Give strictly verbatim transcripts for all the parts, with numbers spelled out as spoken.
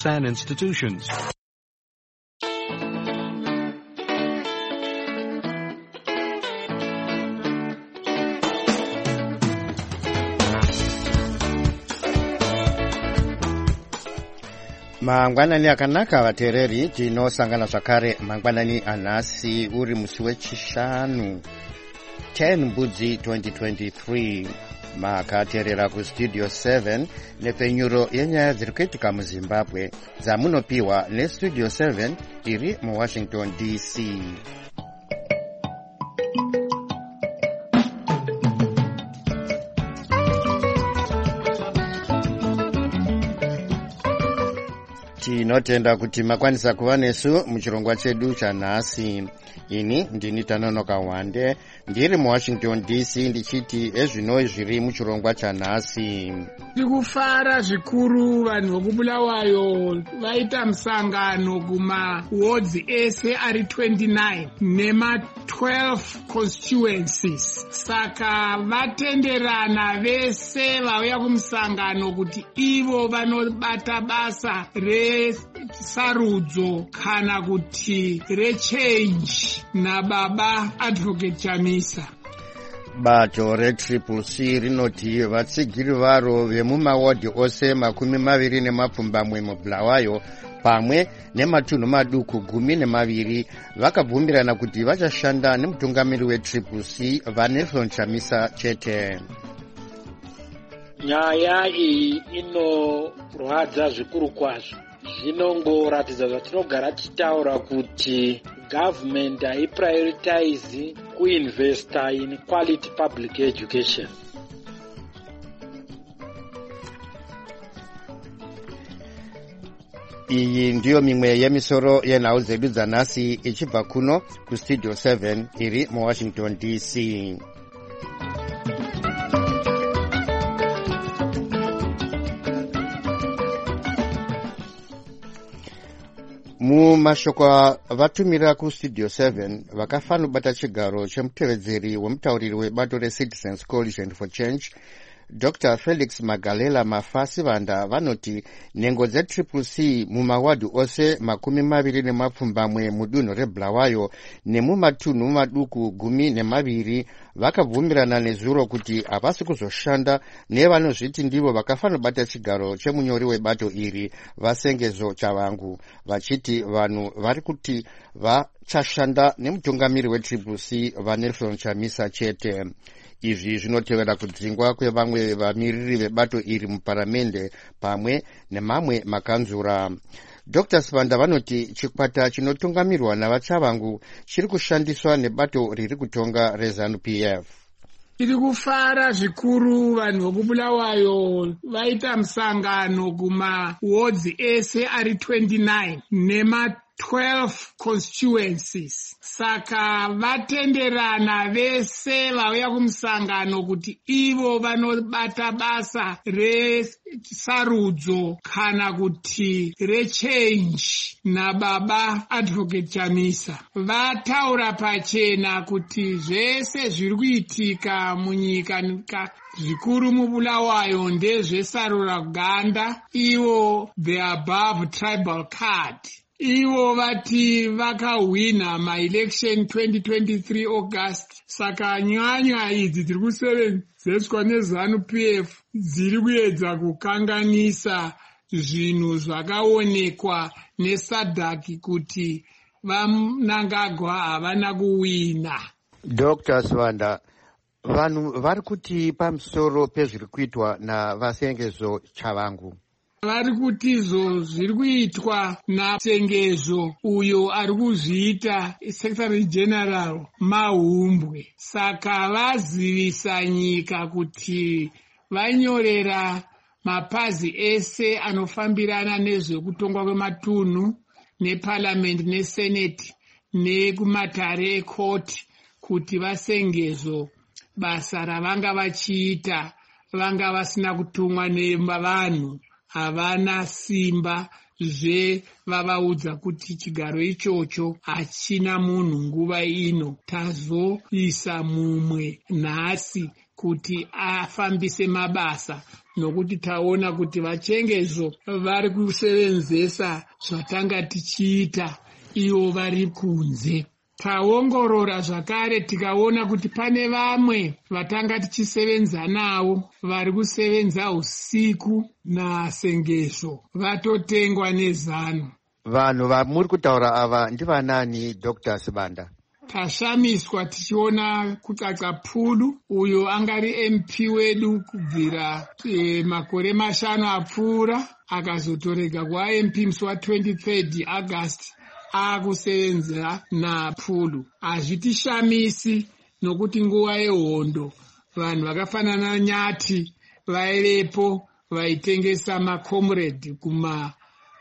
and institutions. Mangwanani akanaka vateereri, tinosangana zvakare mangwanani anhasi uri musi wechishanu ten Mbudzi twenty twenty-three. Makateerera kustudio seven nepfenyuro yenyaya dziri kuitika muZimbabwe dzamunopiwa nestudio seven iri muWashington D C. Tinotenda kuti makwanisa kuva nesu muchirongwa chedu chanhasi. Ini ndini Tanonoka Wande, ndiri muWashington D C, ndichiti ezvino zviri muchirongwa chanhasi. Tikufara zvikuru vanhu vokubulawayo vaita musangano kuma wards ese ari twenty-nine nema twelve constituencies. Saka vatenderana vese vauya kumusangano kuti ivo vanobata basa resarudzo kana kuti rechange naBaba Advocate Chamisa. Bato re-Triple C rinoti vatsigiri varo vemumawadhi ose makumi maviri nemapfumbamwe muBulawayo pamwe nematunhu maduku gumi nemaviri vakabvumirana kuti vachashanda nemutungamiri we-Triple C vaNelson Chamisa chete. Nyaya iyi inorwadza zvikuru kwazvo. Zvinongoratidza zvatinogara tichitaura kuti government haiprioritize kuinvesta in quality public education. Iyi ndiyo mimwe yemisoro yenhau dzedu dzanhasi ichibva kuno kustudio seven iri muWashington D C. Mumashoko vatumira kustudio seven vakafana kubata chigaro chemutevedzeri wemutauriri webato reCitizens Coalition for Change Doctor Felix Magalela Mafasivanda vanoti nhengo dze-Triple C mumawadhi ose makumi maviri nemapfumbamwe mudunhu reBulawayo nemumatunhu maduku gumi nemaviri vakabvumirana nezuro kuti havasi kuzoshanda nevanozviti ndivo vakafana kubata chigaro chemunyori webato iri Vasengezo Chavangu, vachiti vanhu vari kuti vachashanda nemutungamiri we-Triple C vaNelson Chamisa chete. Izvi zvinotevera kudzingwa kwevamwe vamiriri vebato iri muparamende pamwe nemamwe makanzura. Doctor Sivanda vanoti chikwata chinotungamirwa navaChavangu chiri kushandiswa nebato riri kutonga reZANU P F. Tiri kufara zvikuru vanhu vokubulawayo vaita musangano kuma wards ese ari twenty-nine nema twelve constituencies. Saka vatenderana vese vauya kumusangano kuti ivo vanobata basa resarudzo kana kuti rechange naBaba Advocate Chamisa. Vataura pachena kuti zvese zviri kuitika munyika zvikuru muBulawayo ndezvesarura ganda, ivo the above tribal card. Ivo vati vakahwina ma-election twenty twenty-three August. Saka nyanya idzi dziri kusevenzeswa neZANU P F dziri kuedza kukanganisa zvinhu zvakaonekwa neSADC kuti vaMnangagwa havana kuwina. Doctor Sivanda, vanhu vari kuti pamusoro pezviri kuitwa naVasengezo Chavangu? Vari kuti izvo zviri kuitwa naSengezo uyo ari kuzviita Secretary General Mahumbwe. Saka vazivisa nyika kuti vanyorera mapazi ese anofambirana nezvekutongwa kwematunhu neParliament neSenate nekumatare ekoti kuti Vasengezo basa ravanga vachiita vanga vasina kutumwa nevanhu, havana simba zvevavaudza kuti chigaro ichocho hachina munhu nguva ino. Tazoisa mumwe nhasi kuti afambise mabasa nokuti taona kuti vachengezo vari kusevenzesa zvatanga tichiita ivo vari kunze. Taongorora zvakare tikaona kuti pane vamwe vatanga tichisevenza navo vari kusevenza usiku nasengesho vatotengwa nezano. Vanhu vamuri kutaura ava ndivanani, Doctor Sibanda? Tashamiswa tichiona kutsatsa Phulu uyo angari M P wedu kubvira e, makore mashanu apfuura akazotorega kwa M P musi wa twenty-third August akusevenza naPhulu. Hazvitishamisi nokuti nguva yehondo vanhu vakafanana Nyati vaivepo vaitengesa makomrade kuma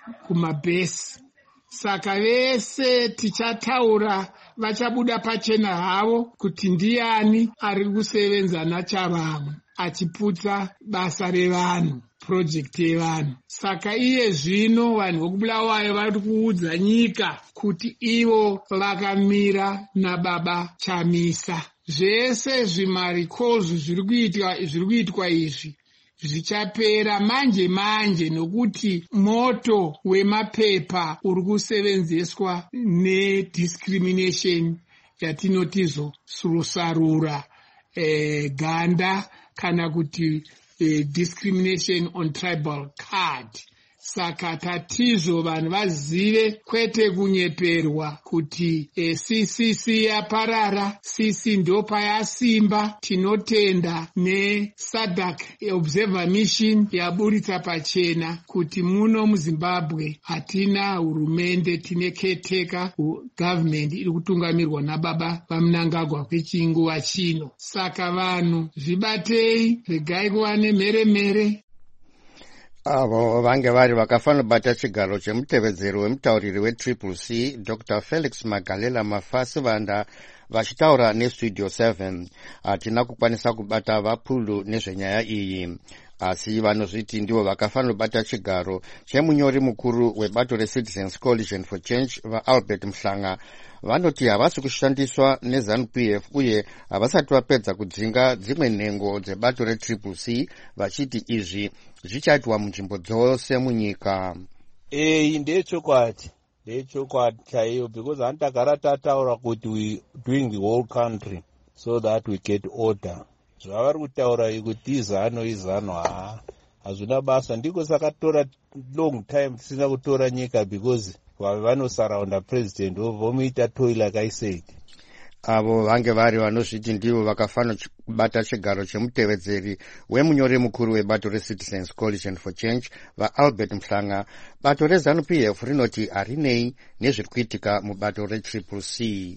kumabhesi. Saka vese tichataura vachabuda pachena havo kuti ndiani ari kusevenza nachavamwe achiputsa basa revanhu, project yevanhu. Saka iye zvino vanhu vokubulawayo vari kuudza nyika kuti ivo vakamira nababa Chamisa. Zvese zvimarikozu zviri kuitwa zviri kuitwa izvi zvichapera manje manje nokuti moto wemapepa uri kusevenzeswa nediscrimination yatinotizo surusarura eh, ganda kana kuti eh, discrimination on tribal card. Saka tatizo vanhu vazive kwete kunyeperwa kuti e, C C C yaparara, C C ndo payasimba. Tinotenda ne SADC Observer Mission yaburitsa pachena kuti muno muZimbabwe hatina hurumende, tine caretaker government iri kutungamirwa nababa vaMnangagwa kwechinguva chino. Saka vanhu zvibatei, regai kuva nemheremhere. Avo vange vari vakafanira kubata chigaro chemutevedzeri wemutauriri wetriple C Doctor Felix Magalela Mafasivanda vachitaura nestudio seven. Hatina kukwanisa kubata vaPhulu nezvenyaya iyi, asi vanozviti ndivo vakafanira kubata chigaro chemunyori mukuru webato reCitizens Coalition for Change vaAlbert Mhlanga. Vanoti havasi kushandiswa neZANU P F uye havasati vapedza kudzinga dzimwe nhengo dzebato retriple C, vachiti izvi zvichaitwa munzvimbo dzose munyika. Ei ndechokwadi, ndechokwadi chaiyo, because handagara tataura kuti we doing the whole country so that we get order. Zvavari kutaura kuti izano izano haa hazvina basa. Ndiko saka tora long time tisina kutora nyika because vanosaraunda president vomuita toy like I said. Avo vange vari vanozviti ndivo vakafanira kubata chigaro chemutevedzeri wemunyori mukuru webato reCitizens Coalition for Change vaAlbert Mhlanga. Bato reZANU P F rinoti harinei nezviri kuitika mubato retriple C.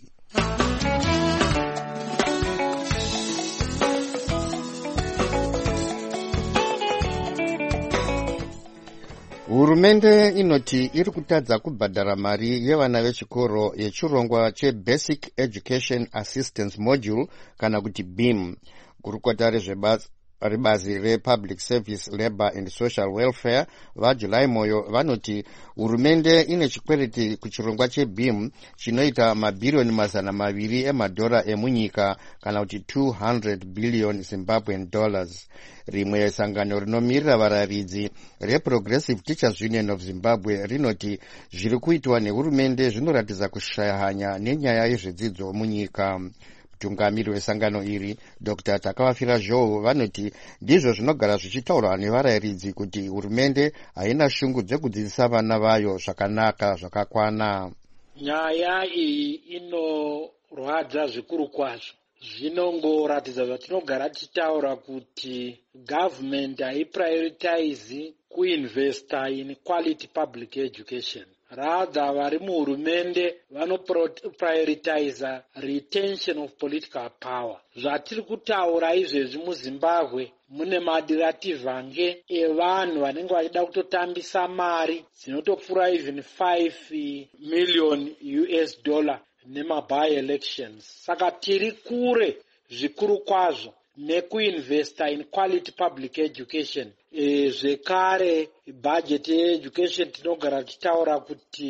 Hurumende inoti iri kutadza kubhadhara mari yevana vechikoro yechirongwa cheBasic Education Assistance Module kana kuti B I M. Gurukota rebazi rePublic Service Labour and Social Welfare vaJulai Moyo vanoti hurumende ine chikwereti kuchirongwa cheB I M chinoita mabhirioni mazana maviri emadhora emunyika kana kuti two hundred billion Zimbabwean dollars. Rimwe sangano rinomirira vararidzi reProgressive Teachers Union of Zimbabwe rinoti zviri kuitwa nehurumende zvinoratidza kushaya hanya nenyaya yezvedzidzo munyika. Mutungamiri wesangano iri Doctor Takavafira Joe vanoti ndizvo zvinogara zvichitaurwa nevarayiridzi kuti hurumende haina shungu dzekudzidzisa vana vayo zvakanaka zvakakwana. Nyaya iyi inorwadza zvikuru kwazvo. Zvinongoratidza zvatinogara tichitaura kuti government haiprioritize kuinvesta in quality public education. Rather, vari muhurumende vanoprioritize retention of political power. Zvatiri kutaura izvezvi muZimbabwe mune madirativhange evanhu vanenge vachida kutotambisa mari dzinotopfuura even five million U S dollar nemaby elections. Saka tiri kure zvikuru kwazvo nekuinvesta in quality public education. E, zvekare budget yeeducation tinogara tichitaura kuti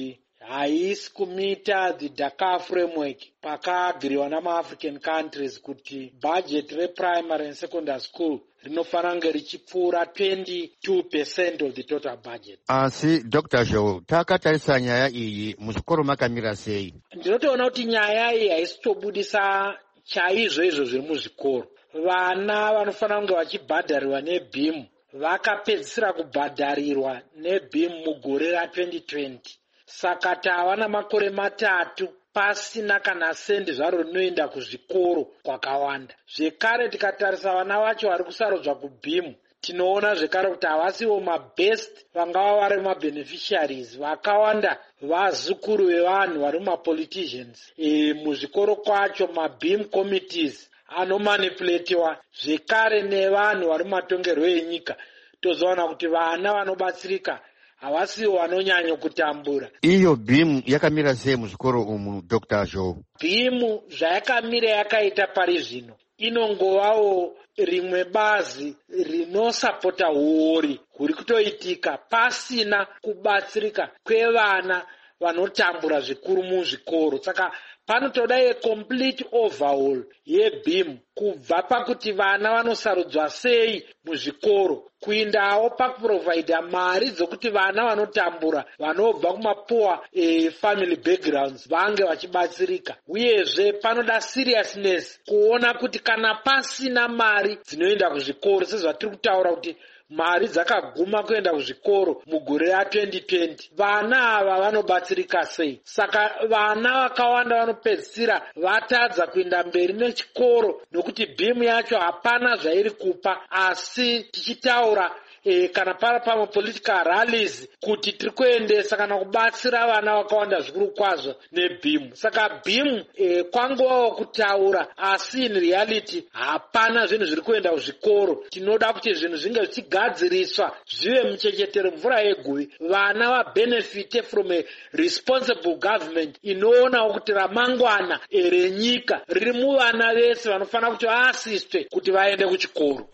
haisi kumita the Dakar framework pakaagiriwa namaafrican countries kuti budget reprimary and secondary school rinofanira kunge richipfuura twenty-two percent of the total budget. Asi Doctor Zhou, takatarisa nyaya iyi muzvikoro makamira sei? Ndinotoona kuti nyaya iyi haisitobudisa chaizvo izvo zviri muzvikoro. Vana vanofanira kunge vachibhadharirwa nebhimu vakapedzisira kubhadharirwa nebhimu mugore ra-twenty twenty. Saka tava namakore matatu pasina kana sendi zvaro rinoenda kuzvikoro kwakawanda. Zvekare tikatarisa vana vacho vari kusarudzwa kubhimu, tinoona zvekare kuti havasiwo mabest vangava vari mabeneficiaries. Vakawanda vazukuru vevanhu vari mumapoliticians. E, muzvikoro kwacho mabhimu committees anomanipuletiwa zvekare nevanhu vari mumatongerwo enyika. Tozoona kuti vana vanobatsirika havasiwo vanonyanya kutambura. Iyo bhimu yakamira sei muzvikoro umu, Doctor Zhou? Bhimu zvayakamira yakaita pari zvino inongovawo rimwe bazi rinosapota huori huri kutoitika pasina kubatsirika kwevana vanotambura zvikuru muzvikoro. Saka panotoda ye complete overhaul yebhimu, kubva pakuti vana vanosarudzwa sei muzvikoro kuindawo pakuprovhaidha mari dzokuti vana vanotambura vanobva kumapoor e, family backgrounds vange vachibatsirika. Uyezve panoda seriousness kuona kuti kana pasina mari dzinoenda kuzvikoro sezvatiri kutaura kuti mari dzakaguma kuenda kuzvikoro mugore ra-twenty twenty, vana ava vanobatsirika sei? Saka vana vakawanda vanopedzisira vatadza kuenda mberi nechikoro nokuti bhimu yacho hapana zvairi kupa. Asi tichitaura E, kana para pama political rallies kuti tiri kuendesa kana kubatsira vana vakawanda zvikuru kwazvo nebhimu. Saka bhimu e, kwangovawo kutaura, asi in reality hapana zvinhu zviri kuenda kuzvikoro. Tinoda kuti zvinhu zvinge zvichigadziriswa zvive muchechetero mvura yeguvi, vana vabenefite from a responsible government inoonawo kuti ramangwana e, renyika riri muvana vese vanofanira kuti vaasiswe kuti vaende kuchikoro.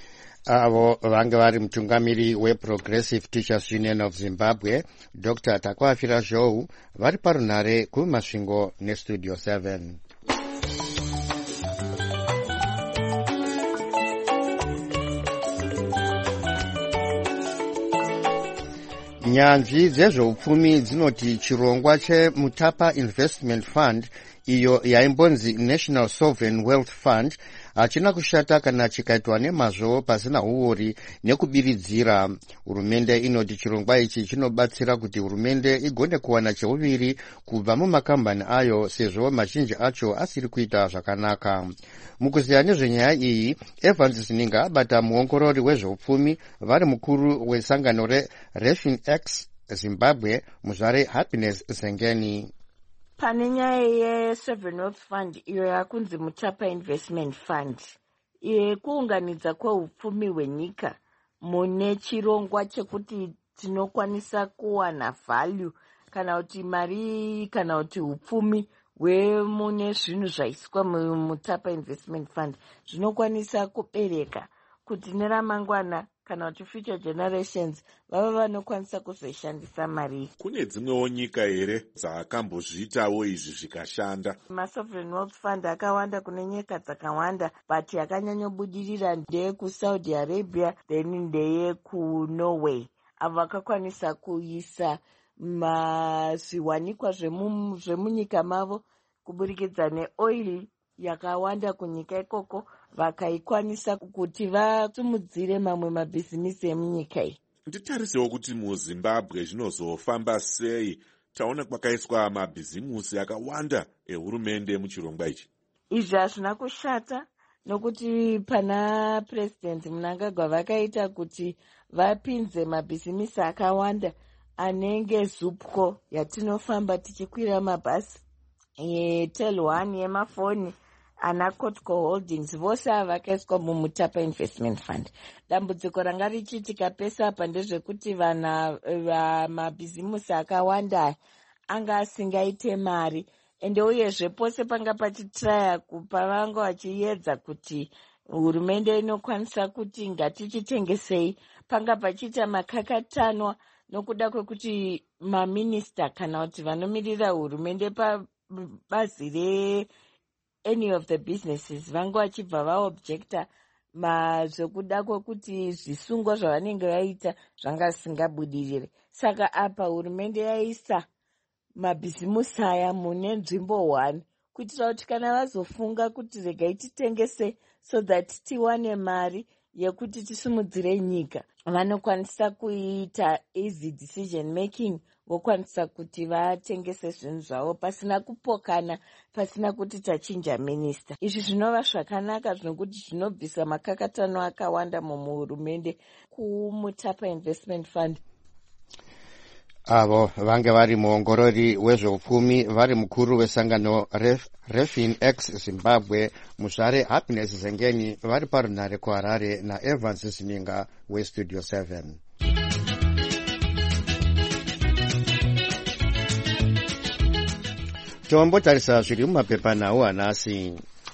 Avo vange vari mutungamiri weProgressive Teachers Union of Zimbabwe, Doctor Takwafira Zhou, vari parunhare kumasvingo neStudio seven. Nyanzvi dzezveupfumi dzinoti chirongwa cheMutapa Investment Fund, iyo yaimbonzi National Sovereign Wealth Fund, hachina kushata kana chikaitwa nemazvo pasina huori nekubiridzira. Hurumende inoti chirongwa ichi chinobatsira kuti hurumende igone kuwana cheuviri kubva mumakambani ayo sezvo mazhinji acho asiri kuita zvakanaka. Mukuziya nezvenyaya iyi, Evans Sininga abata muongorori wezveupfumi vari mukuru wesangano reFinX Zimbabwe, muzvare Happiness Zengeni. Pane nyaya yeSovereign Wealth Fund iyo yakunzi Mutapa Investment Fund, yekuunganidza kweupfumi hwenyika mune chirongwa chekuti tinokwanisa kuwana value kana kuti mari kana kuti upfumi hwemune zvinhu zvaiswa muMutapa Investment Fund zvinokwanisa kubereka kuti neramangwana kana kuti future generations vava vanokwanisa kuzoshandisa mari. Kune dzimwewo nyika here dzakambozviitawo izvi zvikashanda? MaSovereign Wealth Fund akawanda kune nyika dzakawanda, but yakanyanyobudirira ndeyekuSaudi Arabia, then ndeyekuNorway. Avo vakakwanisa kuisa zviwanikwa zvemunyika mavo kuburikidza neoil yakawanda kunyika ikoko, vakaikwanisa kuti vasumudzire mamwe mabhizinisi emunyika iyi. Nditarisewo kuti muZimbabwe zvinozofamba sei? Taona kwakaiswa mabhizimusi akawanda ehurumende muchirongwa ichi. Izvi hazvina kushata nokuti pana President Mnangagwa vakaita kuti vapinze mabhizinisi akawanda anenge Zupco yatinofamba tichikwira mabhasi, Tel One yemafoni, ana Kotco Holdings, vose ava vakaiswa muMutapa Investment Fund. Dambudziko ranga richiitika pese apa ndezvekuti vana mabhizimusi akawanda anga asingaite mari, ende uyezve pose panga pachitraya pavanga vachiedza kuti hurumende inokwanisa kuti ngatichitengesei, panga pachiita makakatanwa nokuda kwekuti maminista kana kuti vanomirira hurumende pabazi re-any of the businesses vanga vachibva vaobjecta mazvekuda kwekuti zvisungo zvavanenge vaita zvanga zvisingabudirire. Saka apa hurumende yaisa mabhizimusi aya mune nzvimbo one kuitira kuti kana vazofunga kuti regai titengese so that tiwane mari yekuti tisimudzire nyika, vanokwanisa kuita easy decision making, vokwanisa kuti vatengese zvinhu zvavo pasina kupokana, pasina kuti tachinja minista. Izvi zvinova zvakanaka zvinokuti zvinobvisa makakatano akawanda muhurumende kuMutapa Investment Fund. Avo vange vari muongorori wezveupfumi vari mukuru wesangano Ref, Refin X Zimbabwe, Muzvare Happiness Zengeni vari parunhare kuHarare naEvans Siminga weStudio seven. Tombotarisa zviri mumapepa nawo hanasi.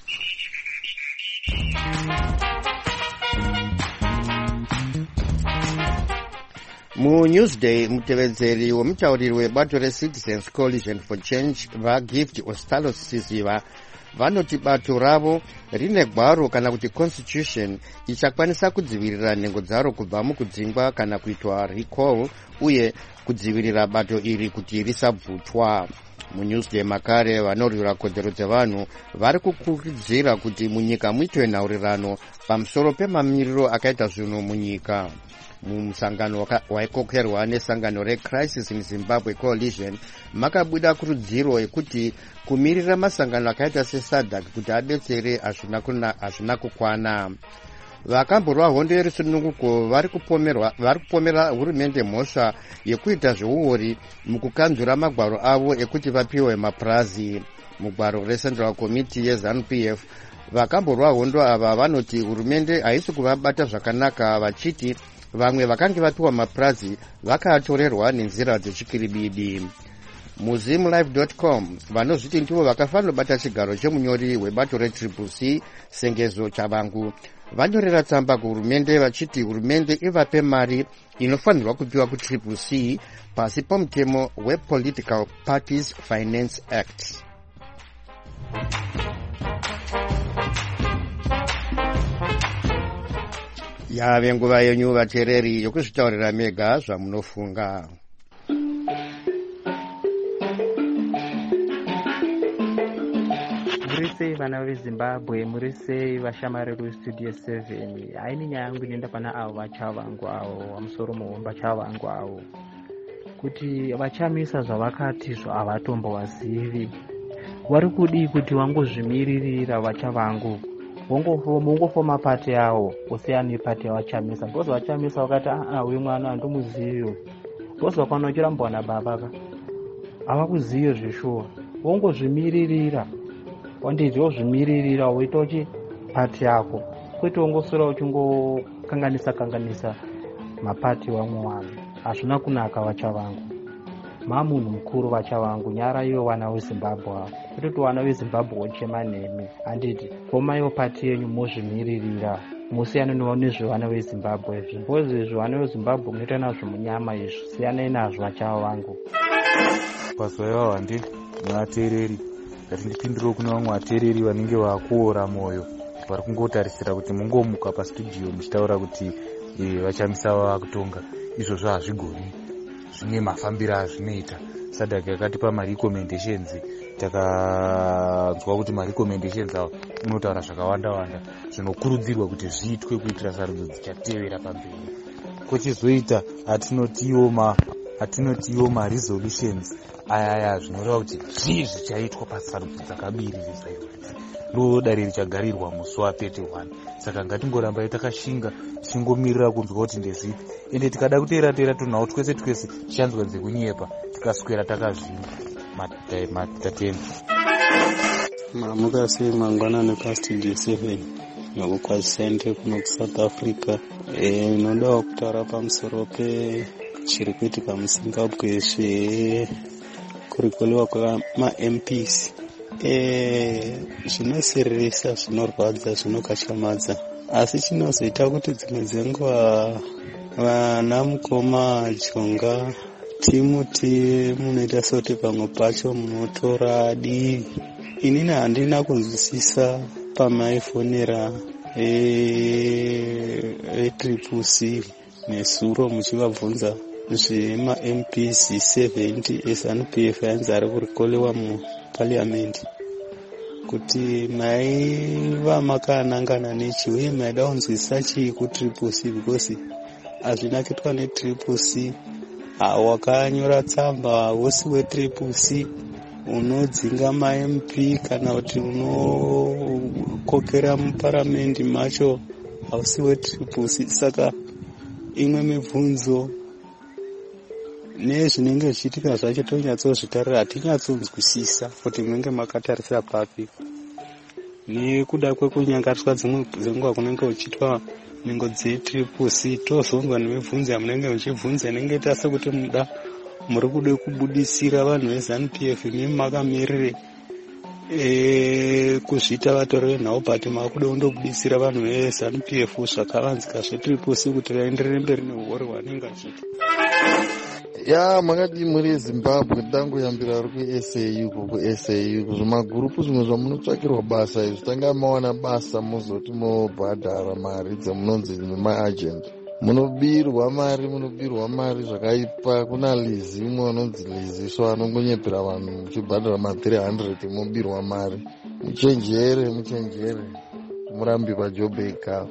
MuNewsday, mutevedzeri wemutauriri webato reCitizens Coalition for Change vaGift Ostalos Siziva vanoti bato ravo rine gwaro kana kuti constitution ichakwanisa kudzivirira nhengo dzaro kubva mukudzingwa kana kuitwa recall uye kudzivirira bato iri kuti risabvutwa. MuNewsday makare vanorwira kodzero dzevanhu vari kukurudzira kuti munyika muitwe nhaurirano pamusoro pemamiriro akaita zvinhu munyika. Mumusangano waikokerwa nesangano reCrisis in Zimbabwe Coalition makabuda kurudziro yekuti kumirira masangano akaita seSADC kuti adetsere hazvina kukwana. Vakamborwa hondo yerusununguko vari kupomerwa vari kupomera hurumende mhosva yekuita zveuori mukukanzura magwaro avo ekuti vapiwe mapurazi. Mugwaro reCentral Committee yeZANU P F vakamborwa hondo ava vanoti hurumende haisi kuvabata zvakanaka, vachiti vamwe vakange vapiwa mapurazi vakatorerwa nenzira dzechikiribidi. muzimlive dot com vanozviti ndivo vakafanira bata chigaro chemunyori webato retriple C Sengezo Chavangu vanyorera tsamba kuhurumende vachiti hurumende ivape mari inofanirwa kupiwa kutriple C pasi pomutemo wePolitical Parties Finance Act. Yave nguva yenyu vateereri yokuzvitaurira mega zvamunofunga. Muri sei vana veZimbabwe, muri sei vashamari veStudio seven? Haini nyaya yangu inoenda pana avo vachavangu avo vamusoro muhomba vachavangu avo kuti vachamisa zvavakati zvo havatombovazivi. Vari kudii kuti wangozvimiririra vachavangu wongofoma pati yawo usiyana nepati yavachamisa? Because vachamisa wakati ah uyu mwana handimuzivi, because vakanochera mbwana baba ka havakuzivi zveshuwa, wongozvimiririra wandidzi wozvimiririra woita uchi pati yako kwete wongosora uchingokanganisa kanganisa mapati wamwe wanhu. Hazvina kunaka vachavangu. Mamunhu mukuru vachavangu, nyara iwe wana weZimbabwe wavo kutoti wana weZimbabwe wochema nemi. Handiti komaiwo pati yenyu mozvimiririra, musiyana nezvevana veZimbabwe izvi. Mbozi izvi vana veZimbabwe munoita nazvo munyama izvi, siyanai nazvo vachavangu. Paswaiwa wandi nevateereri, ngati ndipindirewo kune vamwe vateereri vanenge vakuora mwoyo, vari kungotarisira kuti mungomuka pastudio muchitaura kuti vachamisa vakutonga. Izvozvo hazvigoni, zvine mafambiro azvinoita. SADC yakatipa marecommendations, takanzwa kuti marecommendations avo unotaura zvakawanda wanda zvinokurudzirwa kuti zviitwe kuitira sarudzo dzichatevera pamberi. Kochizoita atinotiwo ma atinotiwo maresolutions aya aya zvinoreva kuti zvii zvichaitwa pasarudzo dzakabiririsa idzi. Ndodare richagarirwa musi wapete one. Saka ngatingorambai takashinga tingomirira kunzwa kuti ndezvipi, ende tikada kuteera teera tunhawo twese twese tichanzwa dzekunyepa tikaswera takazvima matateni. Mamuka sei mangwanani paStudio seven nokukwazisende kuno kuSouth Africa. E, nodawo kutaura pamusoro pechiri kuitika muZimbabwe zvekurikoliwa kwama-M Ps. E, zvinosereresa, zvinorwadza, zvinokashamadza, asi chinozoita kuti dzimwe dzenguva vana mukoma chonga timuti munoita soti pamwe pacho munotora divi. Inini handina kunzwisisa pamaifonera etriple C nesuro muchivabvunza zvema M Ps seventy eZANU P F yanzi ari kurikolewa mupariamendi kuti maiva makanangana nechi uye maida kunzwisisa chii kutriple C because hazvina kuitwa netriple C. Wakanyora tsamba wosi wetriple C unodzinga ma-M P kana kuti unokokera muparamendi macho hausi wetriple C. Saka imwe mibvunzo nezvinenge zvichiitika zvacho tonyatsozvitarira hatinyatsonzwisisa kuti munenge makatarisira papi. Nekuda kwekunyangariswa dzimwe dzenguva kunenge kuchiitwa nhengo dzetriple C tozonzwa nemibvunzo yamunenge muchibvunza inenge ita sekuti muda muri kude kubudisira vanhu veZANU P F imi makamirire kuzviita vatori venhau but makude kundobudisira vanhu veZANU P F zvakavanzika zvetriple C kuti vaenderere mberi neuhori hwanenge achiita. Ya makati muri Zimbabwe tangoyambira uri kuS A U uko kuS A U zvemagurupu zvimwe zvamunotsvakirwa basa izvi tanga mawana basa muzoti mobhadhara mari dzemunonzi nemaagent munobirwa mari munobirwa mari zvakaipa. Kuna lizi imwe anonzi lizi so anongonyepera vanhu muchibhadhara ma three hundred mobirwa mari. Muchenjere muchenjere murambi pajobe ikawa.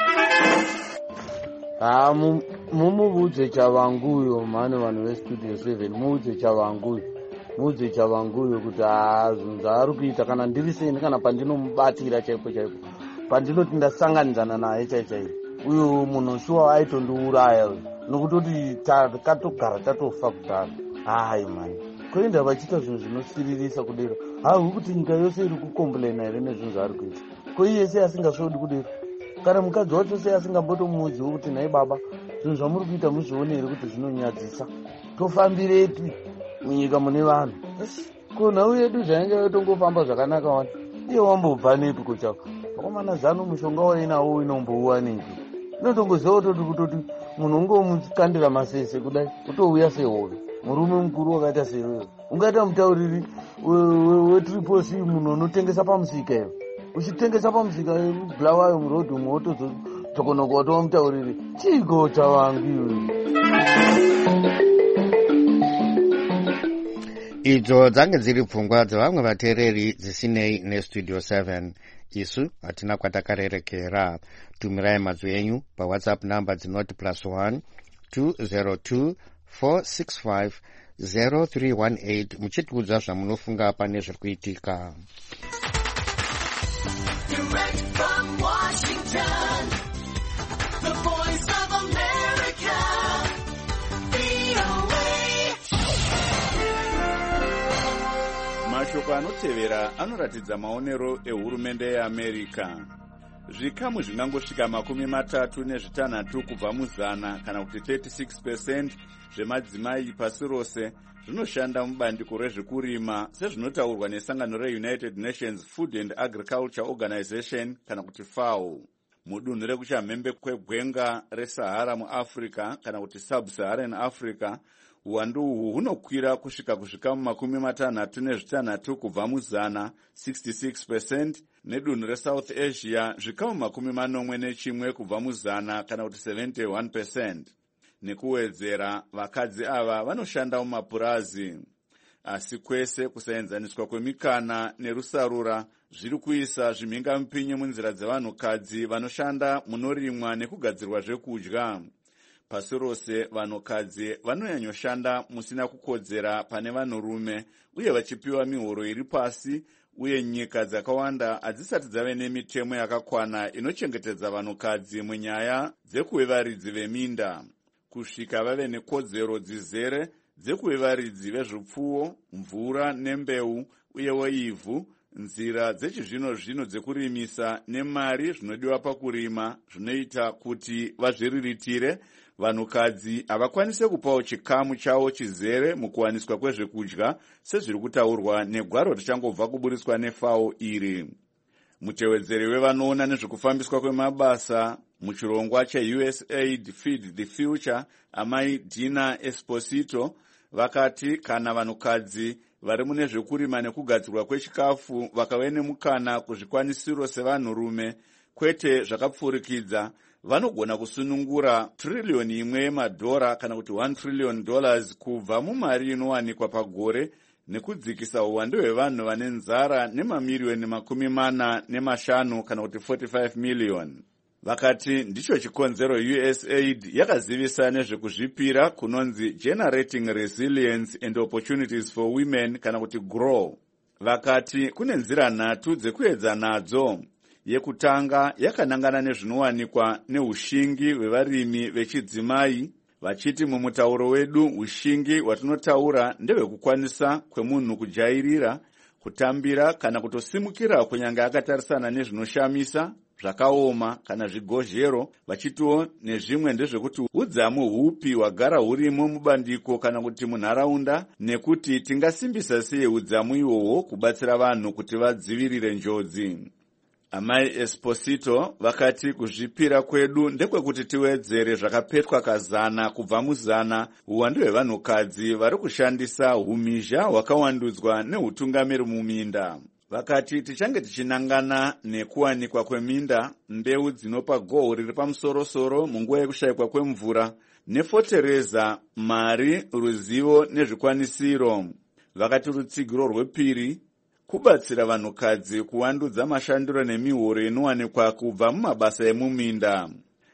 Ah, mumubudze chavanguyo mane vanhu vestudio seven mubudze chavanguyo mubudze chavanguyo kuti zvinhu zvaari kuita kana ndiri seni kana pandinomubatira chaipo chaipo pandinoti ndasanganidzana naye chaichaipo uyo munhu shuwa aitondiuraya nokutoti takatogara tatofa kudhara. Hai mani kuenda vachiita zvinhu zvinosiririsa kudero haui kuti nyika yose iri kukomplaina here nezvinhu zvaari kuita ko iye sei asingasvodi kudero kana mukadzi wacho sei asingambotomuudziwo kuti nhai baba zvinhu zvamuri kuita muzvione here kuti zvinonyadzisa tofambirepi munyika mune vanhu ko nhau yedu zvainge yatongofamba zvakanaka wani iye wambobva nepi kuchako vakomana zano mushonga wainawo inombouwaniki inotongoziva kutoti kutoti munhu ungomukandira masese kudai kutouya sehove murume mukuru wakaita sewewe ungaita mutauriri wetriple C munhu unotengesa pamusika iwe uchitengesa pamusika bulawayo murodhi umwe wotozotokonoka watova mutauriri chigota wangu. Idzo dzange dziri pfungwa dzevamwe vateereri dzisinei nestudio seven. Isu hatina kwatakarerekera. Tumirai mazwi enyu pawhatsapp number dzinoti plus one two zero two four six five zero three one eight muchitiudza zvamunofunga pane zviri kuitika. Direct from Washington, the voice of America, V O A. Mashoko anotevera anoratidza maonero ehurumende yeAmerica. Zvikamu zvingangosvika makumi matatu nezvitanhatu kubva muzana kana kuti thirty-six percent zvemadzimai pasi rose zvinoshanda mubandiko rezvekurima sezvinotaurwa nesangano reUnited Nations Food and Agriculture Organization kana kuti FAO. Mudunhu rekuchamhembe kwegwenga reSahara muAfrica kana kuti Sub-Saharan Africa, uwandu uhu hunokwira kusvika kuzvikamu makumi matanhatu nezvitanhatu kubva muzana sixty-six percent, nedunhu reSouth Asia zvikamu makumi manomwe nechimwe kubva muzana kana kuti seventy-one percent. Nekuwedzera, vakadzi ava vanoshanda mumapurazi. Asi kwese kusaenzaniswa kwemikana nerusarura zviri kuisa zvimhingamupinyi munzira dzevanhukadzi vanoshanda munorimwa nekugadzirwa zvekudya. Pasi rose vanhukadzi vanonyanyoshanda musina kukodzera pane vanhurume uye vachipiwa mihoro iri pasi, uye nyika dzakawanda hadzisati dzave nemitemo yakakwana inochengetedza vanhukadzi munyaya dzekuvevaridzi veminda. Kusvika vave nekodzero dzizere dzekuvevaridzi vezvipfuwo, mvura nembeu uyewo ivhu, nzira dzechizvino zvino dzekurimisa nemari zvinodiwa pakurima zvinoita kuti vazviriritire, vanhukadzi havakwanise kupawo chikamu chavo chizere mukuwaniswa kwezvekudya sezviri kutaurwa negwaro richangobva kuburiswa neFAO iri. Mutevedzeri wevanoona nezvekufambiswa kwemabasa muchirongwa che-U S A I D Feed the Future, amai Dina Esposito, vakati kana vanhukadzi vari mune zvekurima nekugadzirwa kwechikafu vakave nemukana kuzvikwanisiro sevanhurume, kwete zvakapfurikidza, vanogona kusunungura trillioni imwe yemadhora kana kuti one trillion dollars kubva mumari inowanikwa pagore nekudzikisa uwandu hwevanhu vane nzara nemamiliyoni makumi mana nemashanu kana kuti forty-five million. Vakati ndicho chikonzero U S A I D yakazivisa nezvekuzvipira kunonzi Generating Resilience and Opportunities for Women kana kuti GROW. Vakati kune nzira nhatu dzekuedza nadzo. Yekutanga yakanangana nezvinowanikwa neushingi hwevarimi vechidzimai, vachiti mumutauro wedu ushingi watinotaura ndehwekukwanisa kwemunhu kujairira, kutambira kana kutosimukira kunyange akatarisana nezvinoshamisa, zvakaoma kana zvigozhero, vachitiwo nezvimwe ndezvekuti udzamu hupi hwagara hurimo mubandiko kana kuti munharaunda, nekuti tingasimbisa sei udzamu ihwohwo kubatsira vanhu kuti vadzivirire njodzi. Amai Esposito vakati kuzvipira kwedu ndekwekuti tiwedzere zvakapetwa kazana kubva muzana uwandu hwevanhukadzi vari kushandisa umhizha hwakawandudzwa neutungamiri muminda. Vakati tichange tichinangana nekuwanikwa kweminda, mbeu dzinopa goho riri pamusoro-soro munguva yekushayikwa kwemvura, nefotereza, mari, ruzivo nezvikwanisiro. Vakati rutsigiro rwepiri kubatsira vanhukadzi kuwandudza mashandiro nemihoro inowanikwa kubva mumabasa emuminda.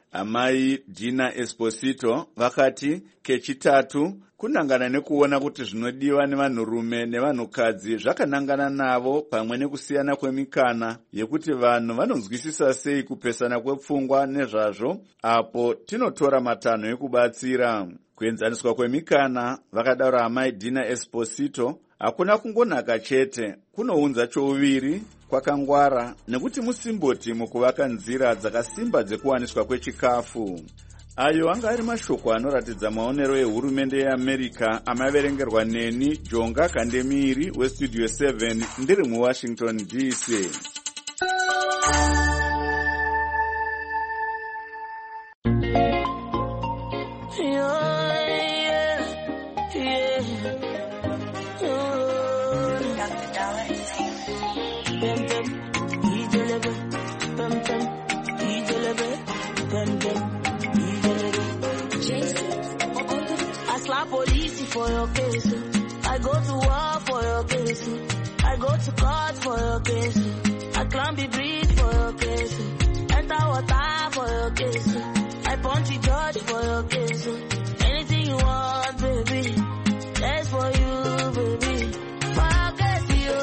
Amai Dina Esposito vakati kechitatu kunangana nekuona kuti zvinodiwa nevanhurume nevanhukadzi zvakanangana navo, pamwe nekusiyana kwemikana yekuti vanhu vanonzwisisa sei kupesana kwepfungwa nezvazvo, apo tinotora matanho ekubatsira. Kuenzaniswa kwemikana, vakadaro amai Dina Esposito, hakuna kungonaka chete, kunounza chouviri, kwakangwara, nekuti musimboti mukuvaka nzira dzakasimba dzekuwaniswa kwechikafu. Ayo anga ari mashoko anoratidza maonero ehurumende yeAmerica amaverengerwa neni Jonga Kandemiri weStudio seven ndiri muWashington D C. For your case, I go to war for your case, I go to court for your case, I climb the bridge for your case, enter water for your case, I punch the judge for your case. Anything you want, baby, that's for you, baby. For your case, yo,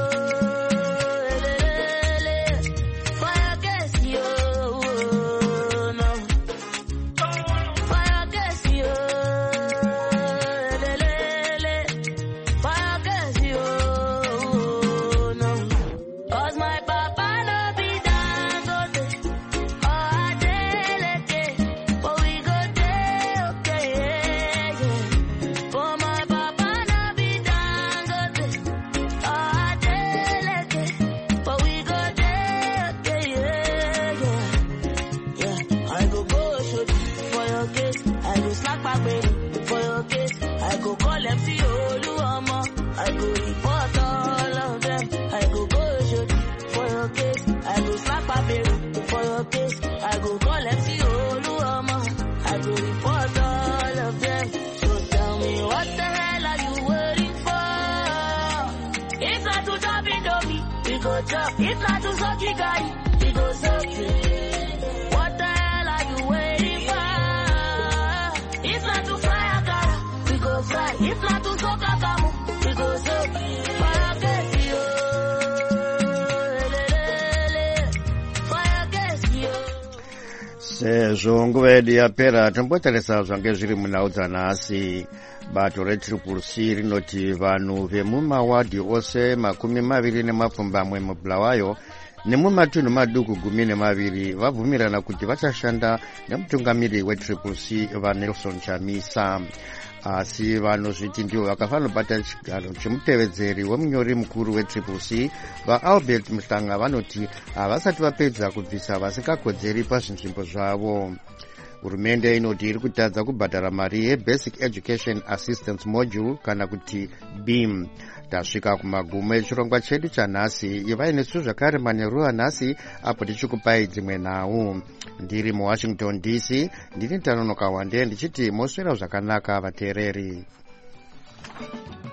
for your case, yo, no. For your case, yo. It's not to suck you guy, we go suck it. What the hell are you waiting for? It's not to fly a car, we go fly. It's not to suck a camo, we go suck it. Fire gets you, fire gets you. Sezvo nguva yedu yapera, tombotarisa zvange zviri munhau dzanhasi. Bato retriple C rinoti vanhu vemumawadhi ose makumi maviri nemapfumbamwe mubulawayo nemumatunhu maduku gumi nemaviri vabvumirana kuti vachashanda nemutungamiri wetriple C vaNelson Chamisa. asi vanozviti ndivo vakafanira kubata chigaro chemutevedzeri wemunyori mukuru wetriple c vaalbert muhlanga vanoti havasati vapedza kubvisa vasingakodzeri pazvinzvimbo zvavo. Hurumende inoti iri kutadza kubhadhara mari yebasic education assistance module kana kuti B I M. Tasvika kumagumo echirongwa chedu chanhasi. Ivai nesu zvakare manheru anhasi apo tichikupai dzimwe nhau. Ndiri muWashington D C ndini Tanonoka Wande ndichiti moswera zvakanaka vateereri.